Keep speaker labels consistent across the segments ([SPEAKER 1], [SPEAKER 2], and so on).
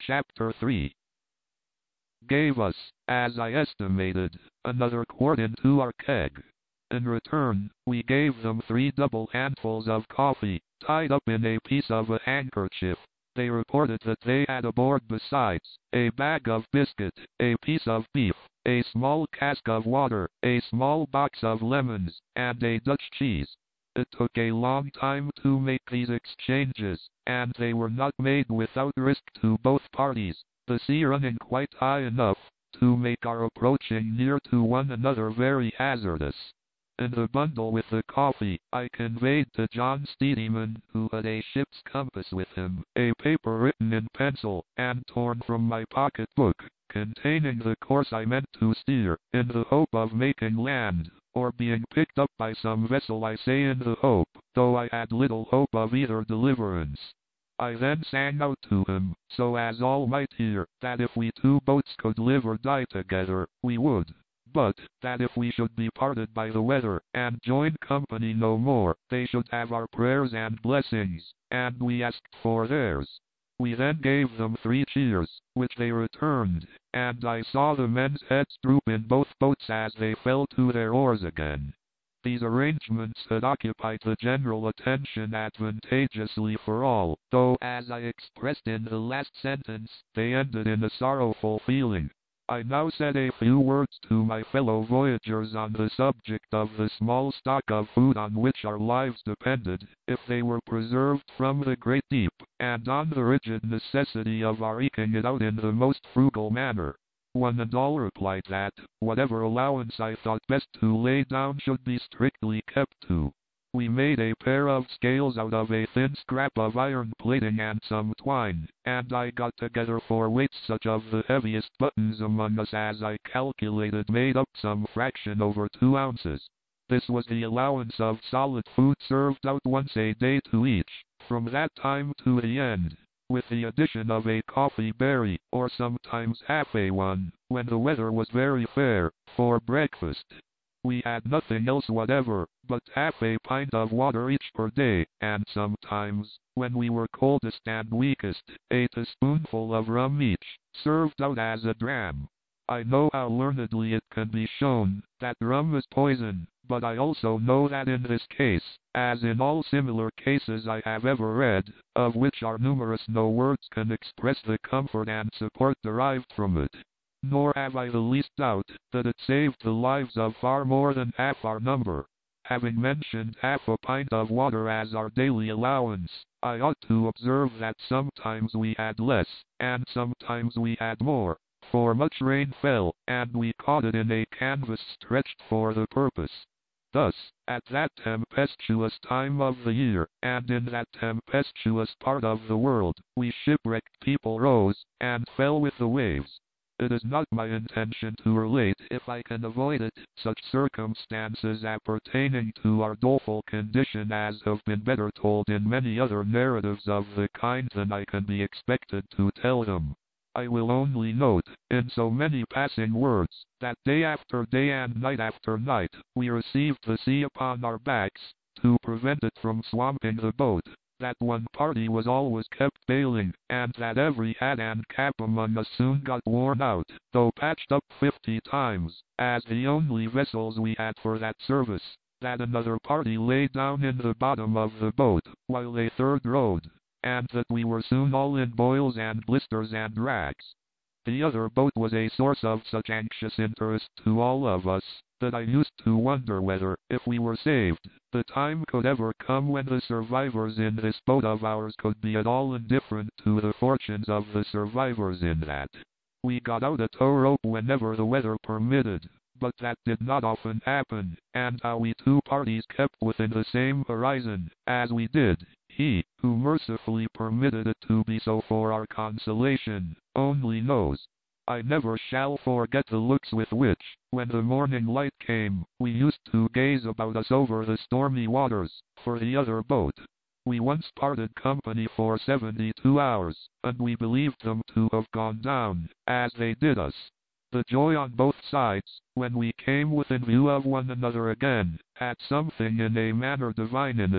[SPEAKER 1] Chapter 3 gave us, as I estimated, another quart into our keg. In return, we gave them 3 double handfuls of coffee, tied up in a piece of a handkerchief. They reported that they had aboard besides a bag of biscuit, a piece of beef, a small cask of water, a small box of lemons, and a Dutch cheese. It took a long time to make these exchanges, and they were not made without risk to both parties, the sea running quite high enough to make our approaching near to one another very hazardous. In the bundle with the coffee, I conveyed to John Steedyman, who had a ship's compass with him, a paper written in pencil, and torn from my pocket book, containing the course I meant to steer, in the hope of making land, or being picked up by some vessel. I say in the hope, though I had little hope of either deliverance. I then sang out to him, so as all might hear, that if we 2 boats could live or die together, we would. But that if we should be parted by the weather, and join company no more, they should have our prayers and blessings, and we asked for theirs. We then gave them 3 cheers, which they returned, and I saw the men's heads droop in both boats as they fell to their oars again. These arrangements had occupied the general attention advantageously for all, though, as I expressed in the last sentence, they ended in a sorrowful feeling. I now said a few words to my fellow voyagers on the subject of the small stock of food on which our lives depended, if they were preserved from the great deep, and on the rigid necessity of our eking it out in the most frugal manner. One and all replied that, whatever allowance I thought best to lay down should be strictly kept to. We made a pair of scales out of a thin scrap of iron plating and some twine, and I got together for weights such of the heaviest buttons among us as I calculated made up some fraction over 2 ounces. This was the allowance of solid food served out once a day to each, from that time to the end, with the addition of a coffee berry, or sometimes half a one, when the weather was very fair, for breakfast. We had nothing else whatever, but half a pint of water each per day, and sometimes, when we were coldest and weakest, a teaspoonful of rum each, served out as a dram. I know how learnedly it can be shown that rum is poison, but I also know that in this case, as in all similar cases I have ever read, of which are numerous, no words can express the comfort and support derived from it. Nor have I the least doubt that it saved the lives of far more than half our number. Having mentioned half a pint of water as our daily allowance, I ought to observe that sometimes we had less, and sometimes we had more, for much rain fell, and we caught it in a canvas stretched for the purpose. Thus, at that tempestuous time of the year, and in that tempestuous part of the world, we shipwrecked people rose, and fell with the waves. It is not my intention to relate, if I can avoid it, such circumstances appertaining to our doleful condition as have been better told in many other narratives of the kind than I can be expected to tell them. I will only note, in so many passing words, that day after day and night after night, we received the sea upon our backs, to prevent it from swamping the boat, that one party was always kept bailing, and that every hat and cap among us soon got worn out, though patched up 50 times, as the only vessels we had for that service, that another party lay down in the bottom of the boat, while a third rowed, and that we were soon all in boils and blisters and rags. The other boat was a source of such anxious interest to all of us, that I used to wonder whether, if we were saved, the time could ever come when the survivors in this boat of ours could be at all indifferent to the fortunes of the survivors in that. We got out a tow rope whenever the weather permitted, but that did not often happen, and how we 2 parties kept within the same horizon, as we did, He, who mercifully permitted it to be so for our consolation, only knows. I never shall forget the looks with which, when the morning light came, we used to gaze about us over the stormy waters, for the other boat. We once parted company for 72 hours, and we believed them to have gone down, as they did us. The joy on both sides, when we came within view of one another again, had something in a manner divine in it.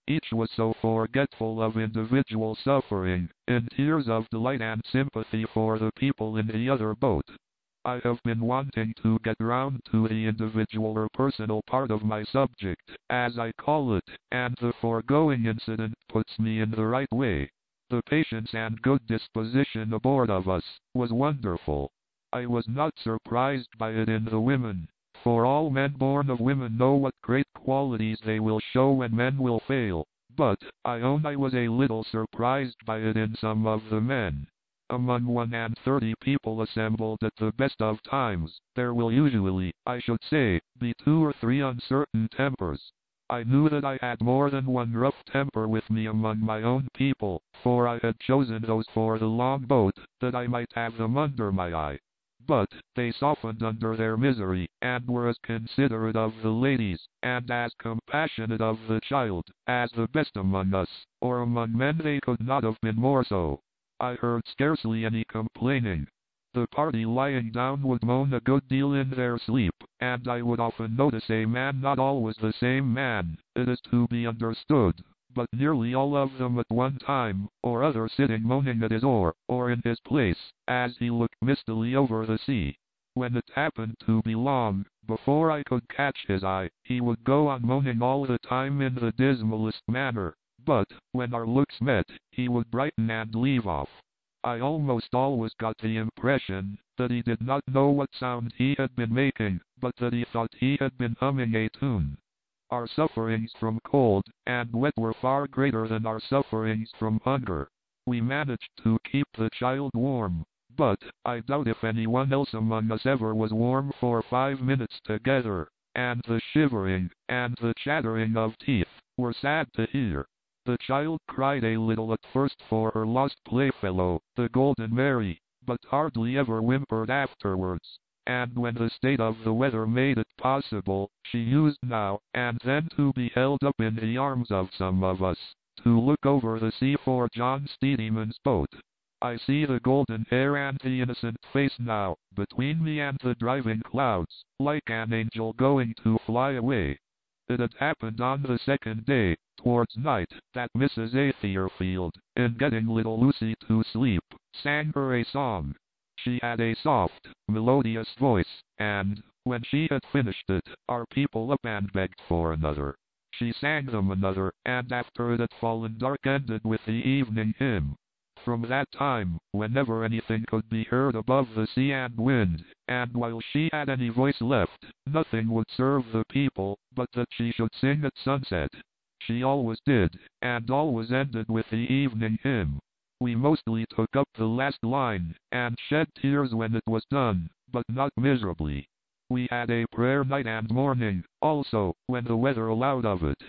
[SPEAKER 1] Each was so forgetful of individual suffering, in tears of delight and sympathy for the people in the other boat. I have been wanting to get round to the individual or personal part of my subject, as I call it, and the foregoing incident puts me in the right way. The patience and good disposition aboard of us was wonderful. I was not surprised by it in the women, for all men born of women know what great qualities they will show when men will fail, but I own I was a little surprised by it in some of the men. Among 130 people assembled at the best of times, there will usually, I should say, be 2 or 3 uncertain tempers. I knew that I had more than one rough temper with me among my own people, for I had chosen those for the long boat, that I might have them under my eye. But they softened under their misery, and were as considerate of the ladies, and as compassionate of the child, as the best among us, or among men they could not have been more so. I heard scarcely any complaining. The party lying down would moan a good deal in their sleep, and I would often notice a man, not always the same man, it is to be understood, but nearly all of them at one time or other sitting moaning at his oar, or in his place, as he looked mistily over the sea. When it happened to be long before I could catch his eye, he would go on moaning all the time in the dismalest manner, but when our looks met, he would brighten and leave off. I almost always got the impression that he did not know what sound he had been making, but that he thought he had been humming a tune. Our sufferings from cold and wet were far greater than our sufferings from hunger. We managed to keep the child warm, but I doubt if anyone else among us ever was warm for 5 minutes together, and the shivering and the chattering of teeth were sad to hear. The child cried a little at first for her lost playfellow, the Golden Mary, but hardly ever whimpered afterwards, and when the state of the weather made it possible, she used now and then to be held up in the arms of some of us, to look over the sea for John Steedyman's boat. I see the golden hair and the innocent face now, between me and the driving clouds, like an angel going to fly away. It had happened on the second day, towards night, that Mrs. Atherfield, in getting little Lucy to sleep, sang her a song. She had a soft, melodious voice, and, when she had finished it, our people up and begged for another. She sang them another, and after it had fallen dark ended with the evening hymn. From that time, whenever anything could be heard above the sea and wind, and while she had any voice left, nothing would serve the people, but that she should sing at sunset. She always did, and always ended with the evening hymn. We mostly took up the last line, and shed tears when it was done, but not miserably. We had a prayer night and morning, also, when the weather allowed of it.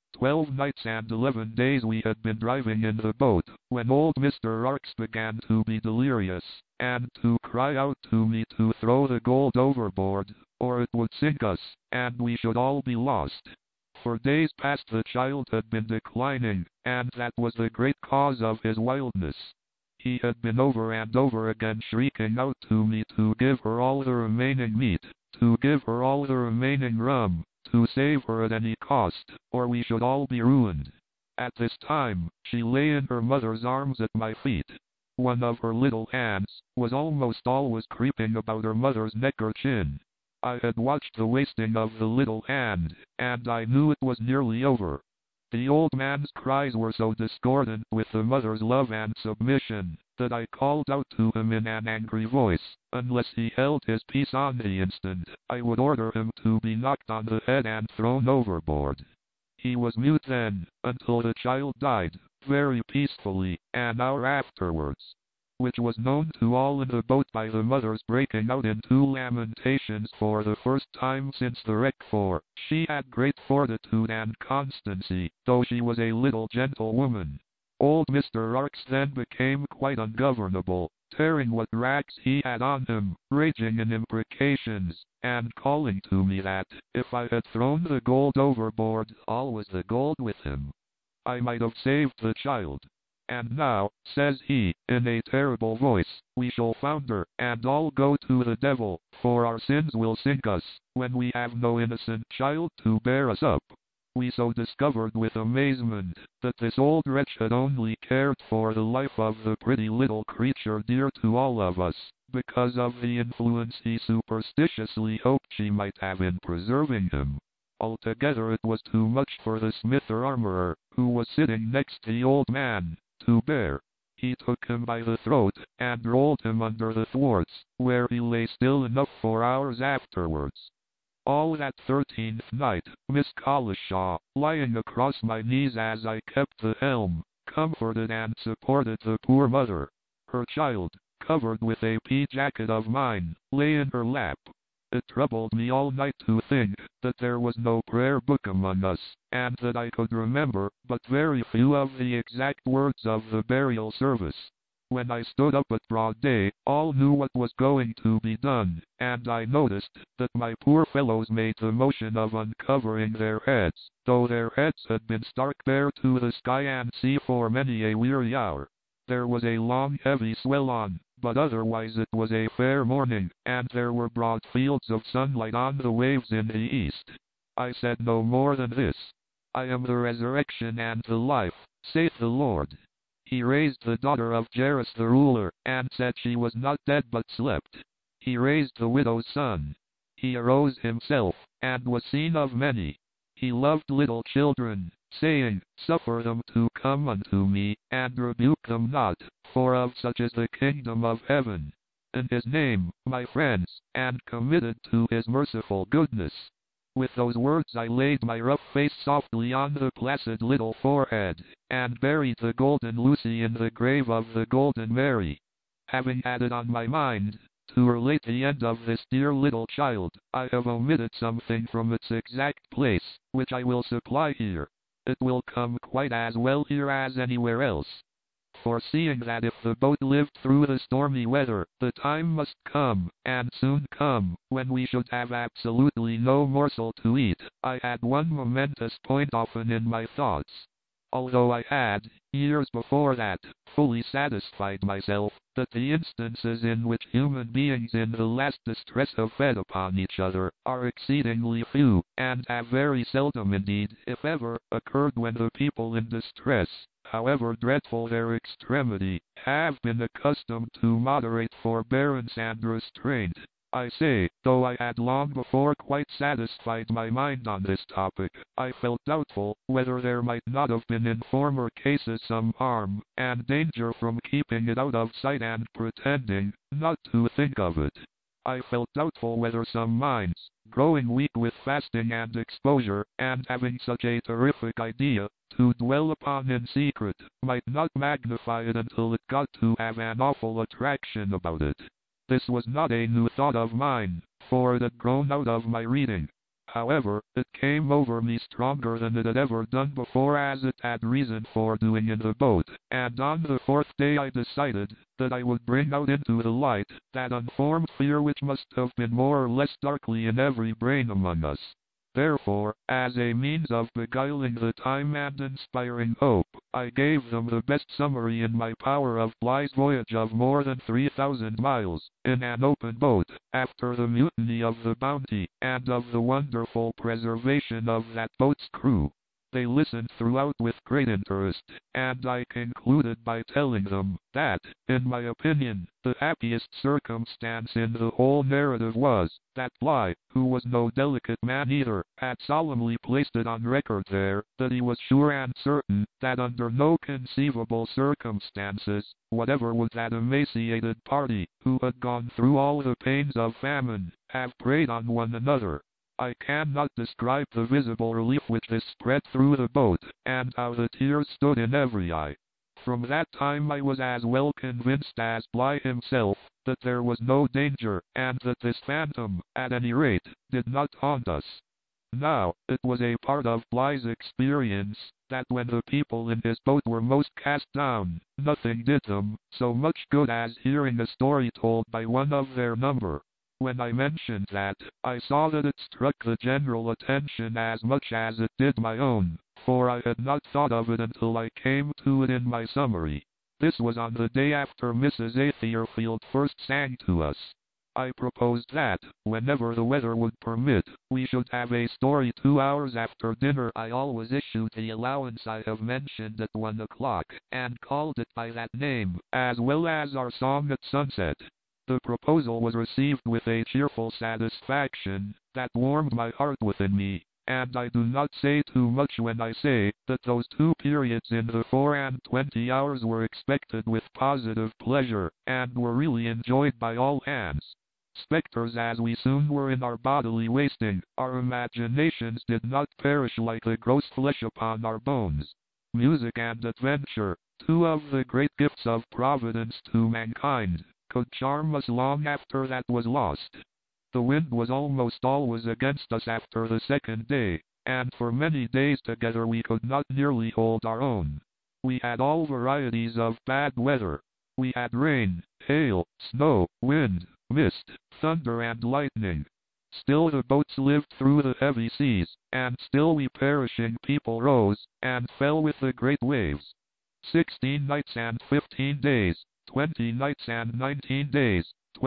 [SPEAKER 1] 12 nights and 11 days we had been driving in the boat, when old Mr. Arks began to be delirious, and to cry out to me to throw the gold overboard, or it would sink us, and we should all be lost. For days past the child had been declining, and that was the great cause of his wildness. He had been over and over again shrieking out to me to give her all the remaining meat, to give her all the remaining rum, to save her at any cost, or we should all be ruined. At this time, she lay in her mother's arms at my feet. One of her little hands was almost always creeping about her mother's neck or chin. I had watched the wasting of the little hand, and I knew it was nearly over. The old man's cries were so discordant with the mother's love and submission, that I called out to him in an angry voice. Unless he held his peace on the instant, I would order him to be knocked on the head and thrown overboard. He was mute then, until the child died, very peacefully, an hour afterwards, which was known to all in the boat by the mother's breaking out into lamentations for the first time since the wreck, for she had great fortitude and constancy, though she was a little gentlewoman. Old Mr. Arks then became quite ungovernable, tearing what rags he had on him, raging in imprecations, and calling to me that, if I had thrown the gold overboard, all was the gold with him. I might have saved the child. And now, says he, in a terrible voice, we shall founder, and all go to the devil, for our sins will sink us, when we have no innocent child to bear us up. We so discovered with amazement that this old wretch had only cared for the life of the pretty little creature dear to all of us, because of the influence he superstitiously hoped she might have in preserving him. Altogether it was too much for the smith or armorer, who was sitting next the old man, to bear. He took him by the throat, and rolled him under the thwarts, where he lay still enough for hours afterwards. All that 13th night, Miss Collishaw, lying across my knees as I kept the helm, comforted and supported the poor mother. Her child, covered with a pea jacket of mine, lay in her lap. It troubled me all night to think that there was no prayer book among us, and that I could remember but very few of the exact words of the burial service. When I stood up at broad day, all knew what was going to be done, and I noticed that my poor fellows made the motion of uncovering their heads, though their heads had been stark bare to the sky and sea for many a weary hour. There was a long heavy swell on, but otherwise it was a fair morning, and there were broad fields of sunlight on the waves in the east. I said no more than this. I am the resurrection and the life, saith the Lord. He raised the daughter of Jairus the ruler, and said she was not dead but slept. He raised the widow's son. He arose himself, and was seen of many. He loved little children, saying, Suffer them to come unto me, and rebuke them not, for of such is the kingdom of heaven. In his name, my friends, and committed to his merciful goodness. With those words I laid my rough face softly on the placid little forehead, and buried the golden Lucy in the grave of the golden Mary. Having had it on my mind to relate the end of this dear little child, I have omitted something from its exact place, which I will supply here. It will come quite as well here as anywhere else. Foreseeing that if the boat lived through the stormy weather, the time must come, and soon come, when we should have absolutely no morsel to eat, I had one momentous point often in my thoughts. Although I had, years before that, fully satisfied myself that the instances in which human beings in the last distress have fed upon each other are exceedingly few, and have very seldom indeed, if ever, occurred when the people in distress, however dreadful their extremity, have been accustomed to moderate forbearance and restraint. I say, though I had long before quite satisfied my mind on this topic, I felt doubtful whether there might not have been in former cases some harm and danger from keeping it out of sight and pretending not to think of it. I felt doubtful whether some minds, growing weak with fasting and exposure, and having such a terrific idea to dwell upon in secret, might not magnify it until it got to have an awful attraction about it. This was not a new thought of mine, for it had grown out of my reading. However, it came over me stronger than it had ever done before, as it had reason for doing in the boat, and on the fourth day I decided that I would bring out into the light that unformed fear which must have been more or less darkly in every brain among us. Therefore, as a means of beguiling the time and inspiring hope, I gave them the best summary in my power of Bligh's voyage of more than 3,000 miles, in an open boat, after the mutiny of the Bounty, and of the wonderful preservation of that boat's crew. They listened throughout with great interest, and I concluded by telling them that, in my opinion, the happiest circumstance in the whole narrative was, that Bligh, who was no delicate man either, had solemnly placed it on record there, that he was sure and certain that under no conceivable circumstances, whatever would that emaciated party, who had gone through all the pains of famine, have preyed on one another. I cannot describe the visible relief which this spread through the boat, and how the tears stood in every eye. From that time I was as well convinced as Bligh himself that there was no danger, and that this phantom, at any rate, did not haunt us. Now, it was a part of Bligh's experience that when the people in his boat were most cast down, nothing did them so much good as hearing a story told by one of their number. When I mentioned that, I saw that it struck the general attention as much as it did my own, for I had not thought of it until I came to it in my summary. This was on the day after Mrs. A. Thetford first sang to us. I proposed that, whenever the weather would permit, we should have a story 2 hours after dinner. I always issued the allowance I have mentioned at 1 o'clock, and called it by that name, as well as our song at sunset. The proposal was received with a cheerful satisfaction that warmed my heart within me, and I do not say too much when I say that those 2 periods in the 24 hours were expected with positive pleasure, and were really enjoyed by all hands. Spectres as we soon were in our bodily wasting, our imaginations did not perish like the gross flesh upon our bones. Music and adventure, 2 of the great gifts of Providence to mankind, could charm us long after that was lost. The wind was almost always against us after the second day, and for many days together we could not nearly hold our own. We had all varieties of bad weather. We had rain, hail, snow, wind, mist, thunder and lightning. Still the boats lived through the heavy seas, and still we perishing people rose, and fell with the great waves. 16 nights and 15 days, 20 nights and 19 days,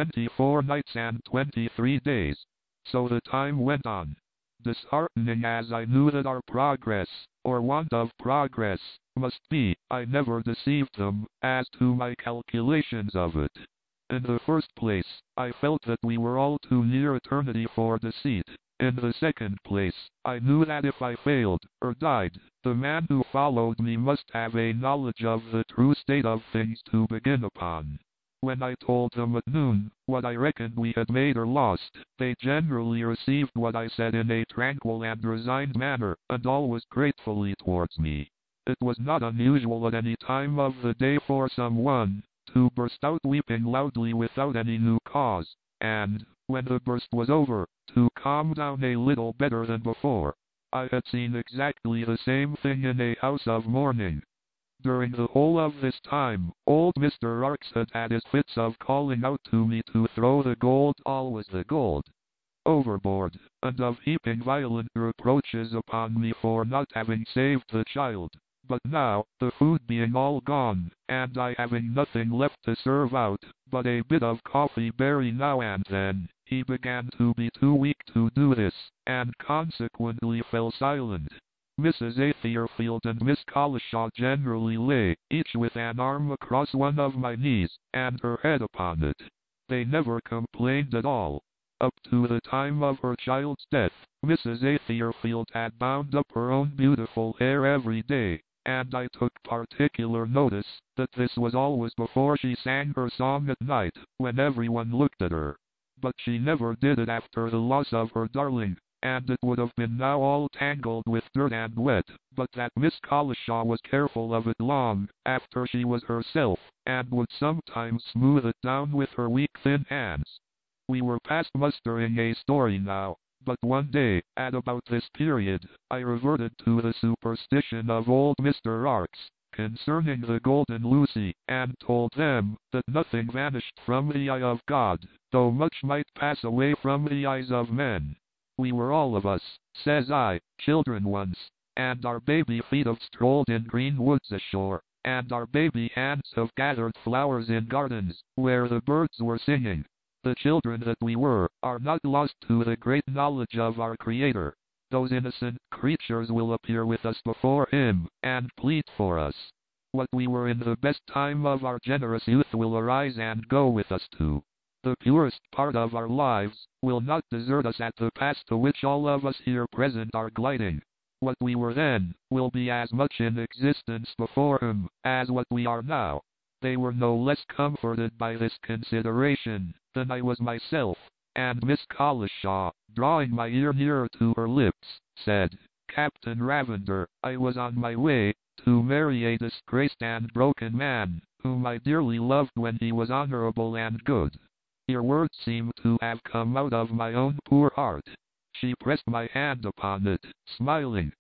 [SPEAKER 1] 24 nights and 23 days. So the time went on. Disheartening as I knew that our progress, or want of progress, must be, I never deceived them, as to my calculations of it. In the first place, I felt that we were all too near eternity for deceit. In the second place, I knew that if I failed, or died, the man who followed me must have a knowledge of the true state of things to begin upon. When I told them at noon what I reckoned we had made or lost, they generally received what I said in a tranquil and resigned manner, and always gratefully towards me. It was not unusual at any time of the day for someone to burst out weeping loudly without any new cause, and, when the burst was over, to calm down a little better than before. I had seen exactly the same thing in a house of mourning. During the whole of this time, old Mr. Arks had had his fits of calling out to me to throw the gold, always the gold, overboard, and of heaping violent reproaches upon me for not having saved the child. But now, the food being all gone, and I having nothing left to serve out, but a bit of coffee berry now and then, he began to be too weak to do this, and consequently fell silent. Mrs. Atherfield and Miss Collishaw generally lay, each with an arm across one of my knees, and her head upon it. They never complained at all. Up to the time of her child's death, Mrs. Atherfield had bound up her own beautiful hair every day, and I took particular notice that this was always before she sang her song at night, when everyone looked at her. But she never did it after the loss of her darling, and it would have been now all tangled with dirt and wet, but that Miss Collishaw was careful of it long after she was herself, and would sometimes smooth it down with her weak thin hands. We were past mustering a story now, but one day, at about this period, I reverted to the superstition of old Mr. Arks concerning the Golden Lucy, and told them that nothing vanished from the eye of God, though much might pass away from the eyes of men. We were all of us, says I, children once, and our baby feet have strolled in green woods ashore, and our baby hands have gathered flowers in gardens, where the birds were singing. The children that we were, are not lost to the great knowledge of our Creator. Those innocent creatures will appear with us before Him, and plead for us. What we were in the best time of our generous youth will arise and go with us too. The purest part of our lives will not desert us at the pass to which all of us here present are gliding. What we were then will be as much in existence before Him as what we are now. They were no less comforted by this consideration than I was myself, and Miss Collishaw, drawing my ear nearer to her lips, said, "Captain Ravender, I was on my way to marry a disgraced and broken man, whom I dearly loved when he was honorable and good." Your words seem to have come out of my own poor heart. She pressed my hand upon it, smiling.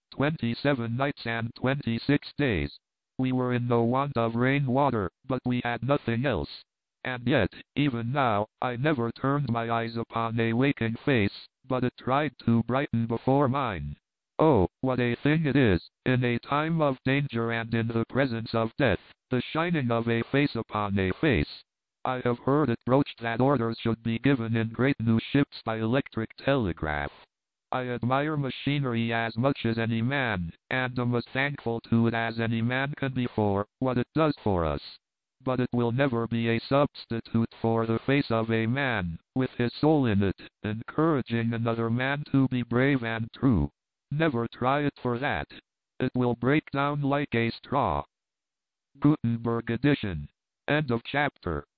[SPEAKER 1] 27 nights and 26 days. We were in no want of rain water, but we had nothing else. And yet, even now, I never turned my eyes upon a waking face, but it tried to brighten before mine. Oh, what a thing it is, in a time of danger and in the presence of death, the shining of a face upon a face. I have heard it broached that orders should be given in great new ships by electric telegraph. I admire machinery as much as any man, and am as thankful to it as any man can be for what it does for us. But it will never be a substitute for the face of a man, with his soul in it, encouraging another man to be brave and true. Never try it for that. It will break down like a straw. Gutenberg edition. End of chapter.